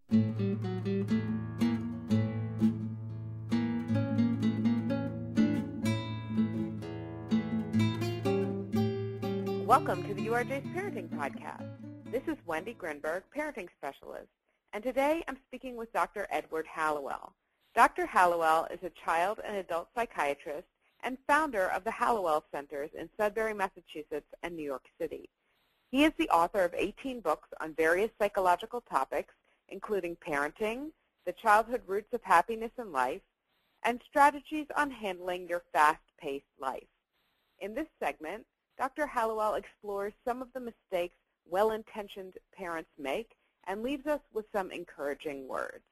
Welcome to the URJ's Parenting Podcast. This is Wendy Grinberg, Parenting Specialist, and today I'm speaking with Dr. Edward Hallowell. Dr. Hallowell is a child and adult psychiatrist and founder of the Hallowell Centers in Sudbury, Massachusetts, and New York City. He is the author of 18 books on various psychological topics, including parenting, the childhood roots of happiness in life, and strategies on handling your fast-paced life. In this segment, Dr. Hallowell explores some of the mistakes well-intentioned parents make and leaves us with some encouraging words.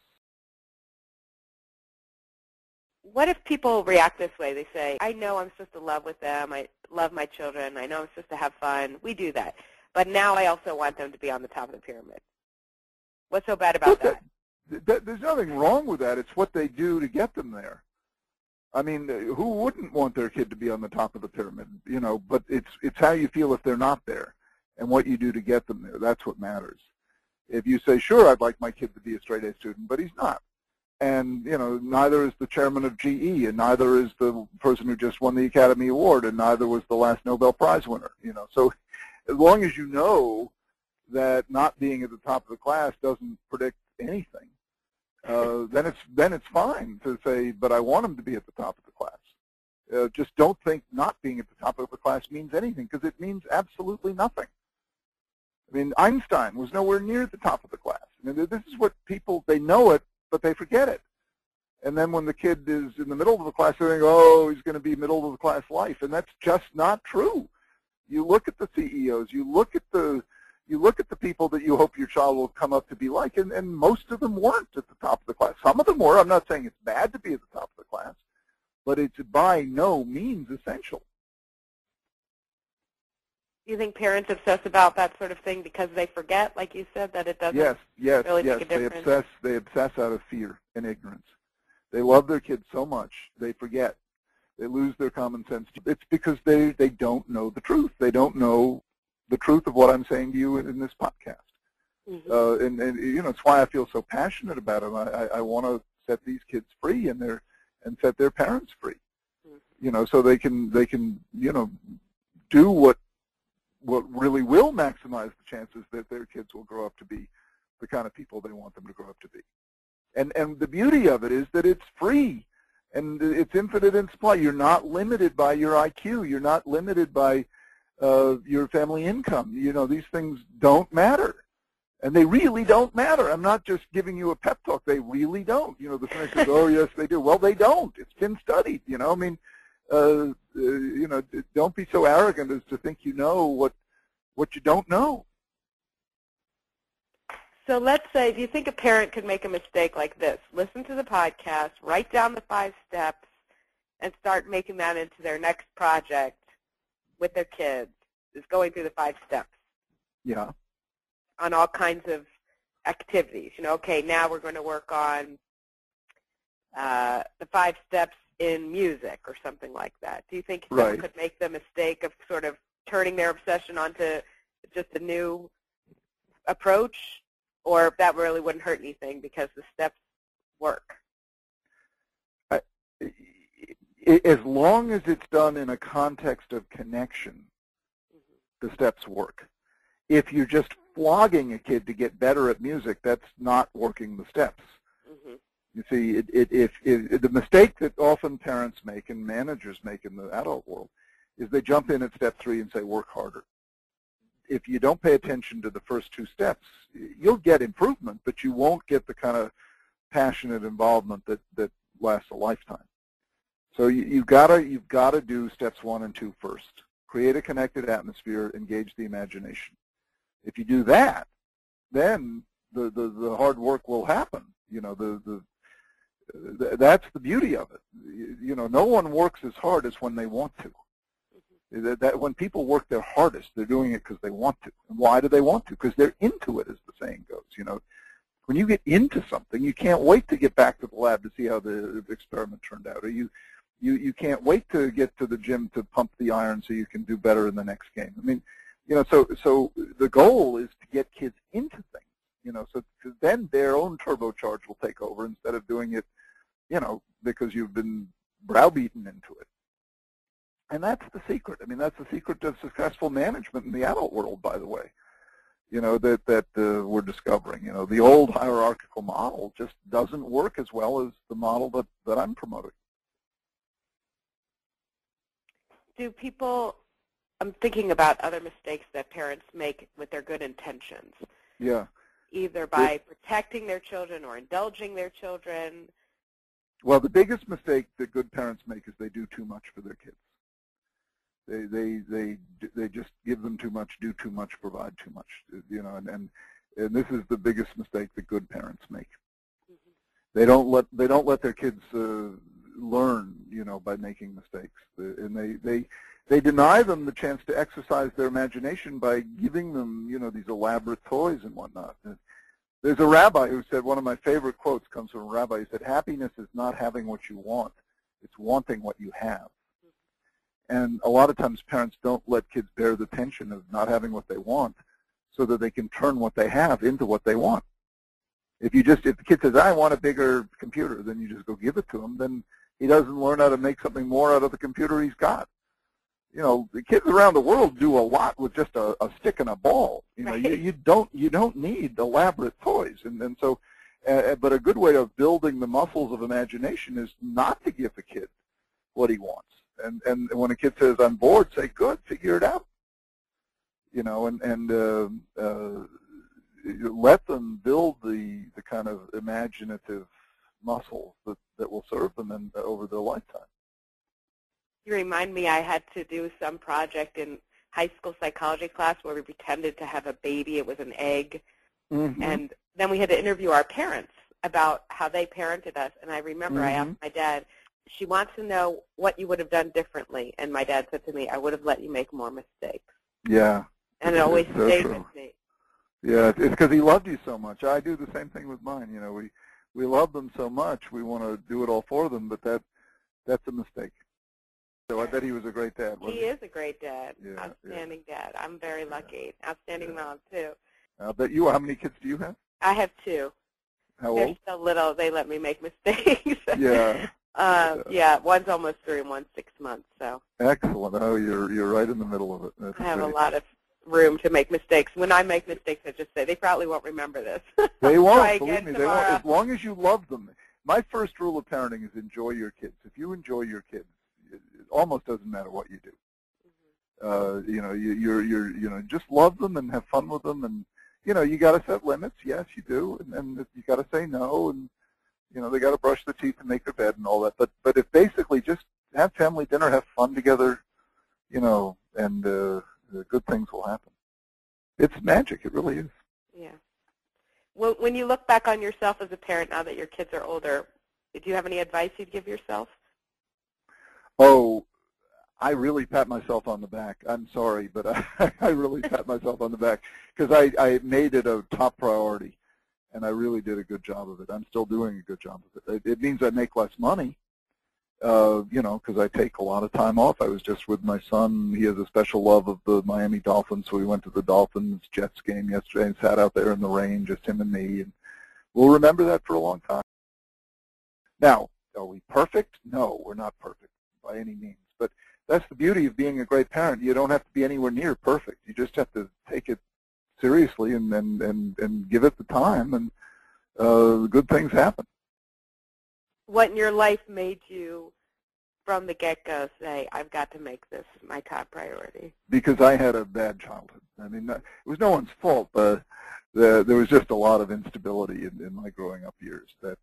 What if people react this way? They say, I know I'm supposed to love with them. I love my children. I know I'm supposed to have fun. We do that. But now I also want them to be on the top of the pyramid. What's so bad about that? There's nothing wrong with that. It's what they do to get them there. I mean, who wouldn't want their kid to be on the top of the pyramid, you know, but it's how you feel if they're not there and what you do to get them there. That's what matters. If you say, sure, I'd like my kid to be a straight-A student, but he's not. And, you know, neither is the chairman of GE, and neither is the person who just won the Academy Award, and neither was the last Nobel Prize winner, you know. So as long as you know that not being at the top of the class doesn't predict anything, then it's fine to say, but I want him to be at the top of the class. Just don't think not being at the top of the class means anything, because it means absolutely nothing. I mean, Einstein was nowhere near the top of the class. I mean, this is what people, they know it, but they forget it. And then when the kid is in the middle of the class, they think, oh, he's going to be middle of the class life, and that's just not true. You look at the CEOs, you look at the people that you hope your child will come up to be like, and most of them weren't at the top of the class. Some of them were. I'm not saying it's bad to be at the top of the class, but it's by no means essential. Do you think parents obsess about that sort of thing because they forget, like you said, that it doesn't really make a difference? They obsess out of fear and ignorance. They love their kids so much, they forget. They lose their common sense. It's because they don't know the truth. They don't know the truth of what I'm saying to you in this podcast. Mm-hmm. And you know, it's why I feel so passionate about them. I want to set these kids free and set their parents free. Mm-hmm. You know, so they can you know, do what really will maximize the chances that their kids will grow up to be the kind of people they want them to grow up to be. And the beauty of it is that it's free and it's infinite in supply. You're not limited by your IQ. You're not limited by your family income. You know, these things don't matter. And they really don't matter. I'm not just giving you a pep talk. They really don't. You know, the cynic says, oh, yes, they do. Well, they don't. It's been studied, you know. I mean, you know, don't be so arrogant as to think you know what you don't know. So let's say, do you think a parent could make a mistake like this? Listen to the podcast, write down the 5 steps, and start making that into their next project with their kids, is going through the 5 steps. Yeah. On all kinds of activities. You know, okay, now we're going to work on the 5 steps in music or something like that. Do you think someone could make the mistake of sort of turning their obsession onto just a new approach, or that really wouldn't hurt anything because the steps work? As long as it's done in a context of connection, the steps work. If you're just flogging a kid to get better at music, that's not working the steps. Mm-hmm. You see, if the mistake that often parents make and managers make in the adult world is they jump in at step 3 and say, work harder. If you don't pay attention to the first 2 steps, you'll get improvement, but you won't get the kind of passionate involvement that lasts a lifetime. So you've got to do steps 1 and 2 first. Create a connected atmosphere, engage the imagination. If you do that, then the hard work will happen. You know, that's the beauty of it. You know, no one works as hard as when they want to. That when people work their hardest, they're doing it because they want to. And why do they want to? Because they're into it, as the saying goes. You know, when you get into something, you can't wait to get back to the lab to see how the experiment turned out. Or you can't wait to get to the gym to pump the iron so you can do better in the next game. I mean, you know, so the goal is to get kids into things. So then their own turbocharge will take over instead of doing it, because you've been browbeaten into it. And that's the secret. I mean, that's the secret to successful management in the adult world, by the way, that we're discovering. The old hierarchical model just doesn't work as well as the model that I'm promoting. Do people, I'm thinking about other mistakes that parents make with their good intentions. Yeah. Either by protecting their children or indulging their children. Well, the biggest mistake that good parents make is they do too much for their kids. They just give them too much, do too much, provide too much, and this is the biggest mistake that good parents make. Mm-hmm. They don't let their kids learn, by making mistakes, and they deny them the chance to exercise their imagination by giving them, these elaborate toys and whatnot. There's a rabbi who said, one of my favorite quotes comes from a rabbi. He said, "Happiness is not having what you want; it's wanting what you have." And a lot of times parents don't let kids bear the tension of not having what they want so that they can turn what they have into what they want. If the kid says, "I want a bigger computer," then you just go give it to him, then he doesn't learn how to make something more out of the computer he's got. The kids around the world do a lot with just a stick and a ball. Right. You don't need elaborate toys. And so, but a good way of building the muscles of imagination is not to give the kid what he wants. And when a kid says, "I'm bored," say, "Good, figure it out." And let them build the kind of imaginative muscles that will serve them over their lifetime. You remind me, I had to do some project in high school psychology class where we pretended to have a baby. It was an egg. Mm-hmm. And then we had to interview our parents about how they parented us. And I remember I asked my dad, she wants to know what you would have done differently. And my dad said to me, "I would have let you make more mistakes." Yeah. And it always stayed with me. Yeah, it's because he loved you so much. I do the same thing with mine. We love them so much, we want to do it all for them, but that's a mistake. So I bet he was a great dad, wasn't he? He is a great dad. Yeah, outstanding dad. I'm very lucky. Outstanding mom, too. I bet you. How many kids do you have? I have 2. How old? They're still little. They let me make mistakes. Yeah. Yeah, one's almost 3 and one's 6 months. So. Excellent. Oh, you're right in the middle of it. That's I have a lot of room to make mistakes. When I make mistakes, I just say, they probably won't remember this. They won't. Believe me, they won't. As long as you love them. My first rule of parenting is enjoy your kids. If you enjoy your kids, it almost doesn't matter what you do. Mm-hmm. You're just love them and have fun with them, and you got to set limits. Yes, you do, and you got to say no, and they got to brush their teeth and make their bed and all that. But if basically just have family dinner, have fun together, and good things will happen. It's magic. It really is. Yeah. Well, when you look back on yourself as a parent now that your kids are older, do you have any advice you'd give yourself? Oh, I really pat myself on the back. I'm sorry, but I really pat myself on the back because I made it a top priority, and I really did a good job of it. I'm still doing a good job of it. It means I make less money, because I take a lot of time off. I was just with my son. He has a special love of the Miami Dolphins, so we went to the Dolphins-Jets game yesterday and sat out there in the rain, just him and me, and we'll remember that for a long time. Now, are we perfect? No, we're not perfect by any means, but that's the beauty of being a great parent. You don't have to be anywhere near perfect. You just have to take it seriously and give it the time, and good things happen. What in your life made you, from the get-go, say, "I've got to make this my top priority"? Because I had a bad childhood. I mean, it was no one's fault, but there was just a lot of instability in my growing up years that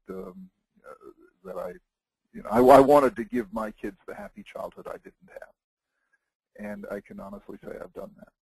I wanted to give my kids the happy childhood I didn't have, and I can honestly say I've done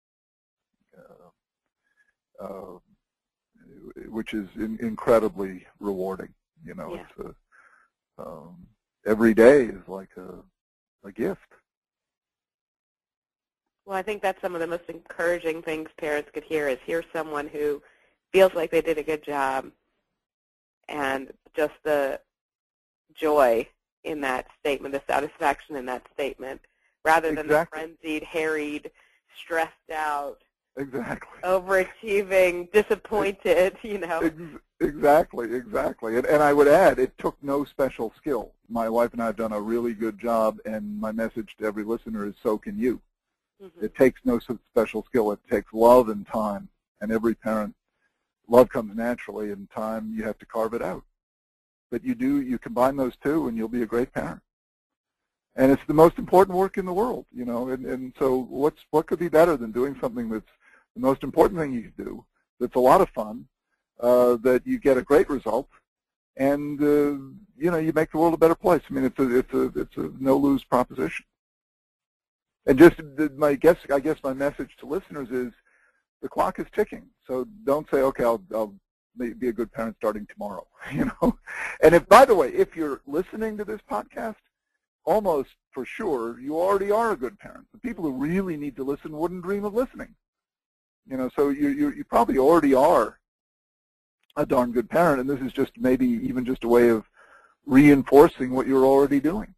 that, which is incredibly rewarding. Yeah. It's every day is like a gift. Well, I think that's some of the most encouraging things parents could hear someone who feels like they did a good job, and just the joy in that statement, the satisfaction in that statement, rather than the frenzied, harried, stressed out Exactly. overachieving, disappointed, Exactly. And I would add, it took no special skill. My wife and I have done a really good job, and my message to every listener is so can you. Mm-hmm. It takes no special skill. It takes love and time. And every parent, love comes naturally, and time, you have to carve it out. But you combine those two, and you'll be a great parent. And it's the most important work in the world, and so what could be better than doing something that's the most important thing you can do, that's a lot of fun, that you get a great result, and you make the world a better place. I mean, it's a no-lose proposition. And just I guess my message to listeners is the clock is ticking. So don't say, okay, I'll be a good parent starting tomorrow. And by the way, if you're listening to this podcast, almost for sure you already are a good parent. The people who really need to listen wouldn't dream of listening. So you probably already are a darn good parent, and this is just maybe even just a way of reinforcing what you're already doing.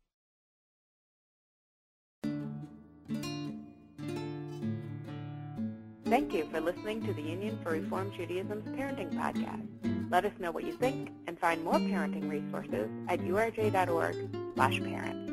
Thank you for listening to the Union for Reform Judaism's Parenting Podcast. Let us know what you think and find more parenting resources at urj.org/parents.